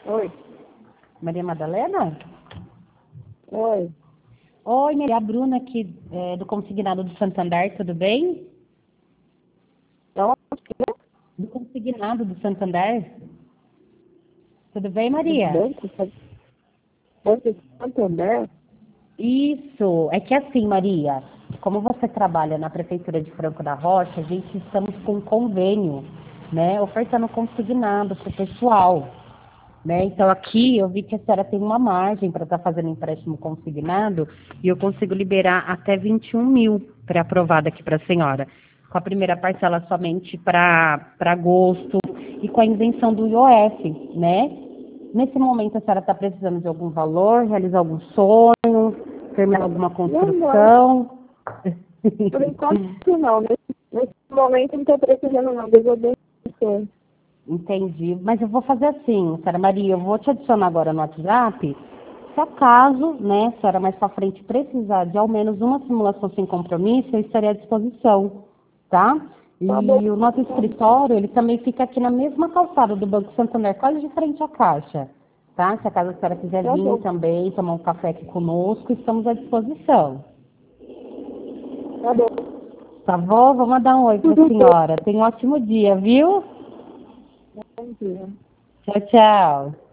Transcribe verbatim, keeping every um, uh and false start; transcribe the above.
Oi. Maria Madalena? Oi. Oi, Maria, a Bruna aqui é, do Consignado do Santander, tudo bem? Então, Do Consignado do Santander? Tudo bem, do Maria? banco, sabe? Banco de Santander? Isso, é que assim, Maria, como você trabalha na Prefeitura de Franco da Rocha, a gente estamos com um convênio, né, ofertando consignado para o pessoal, né? Então aqui eu vi que a senhora tem uma margem para estar fazendo empréstimo consignado e eu consigo liberar até vinte e um mil pré-aprovado aqui para a senhora, com a primeira parcela somente para para agosto e com a isenção do I O F, né? Nesse momento a senhora está precisando de algum valor, realizar algum sonho, terminar alguma Não, não. construção? Por enquanto, não. Nesse, nesse momento, não estou precisando, não. Deus abençoe. Entendi. Mas eu vou fazer assim, senhora Maria, eu vou te adicionar agora no WhatsApp. Se acaso, né, senhora, mais para frente precisar de ao menos uma simulação sem compromisso, eu estarei à disposição, tá? Tá bom. E o nosso escritório, ele também fica aqui na mesma calçada do Banco Santander, quase de frente à caixa, tá? Se acaso a senhora quiser Tá vir bom. também, tomar um café aqui conosco, estamos à disposição. Tá bom. Tá bom? Vou mandar um oi para a Tudo bem. senhora. Tenha um ótimo dia, viu? Bom dia. Tchau, tchau.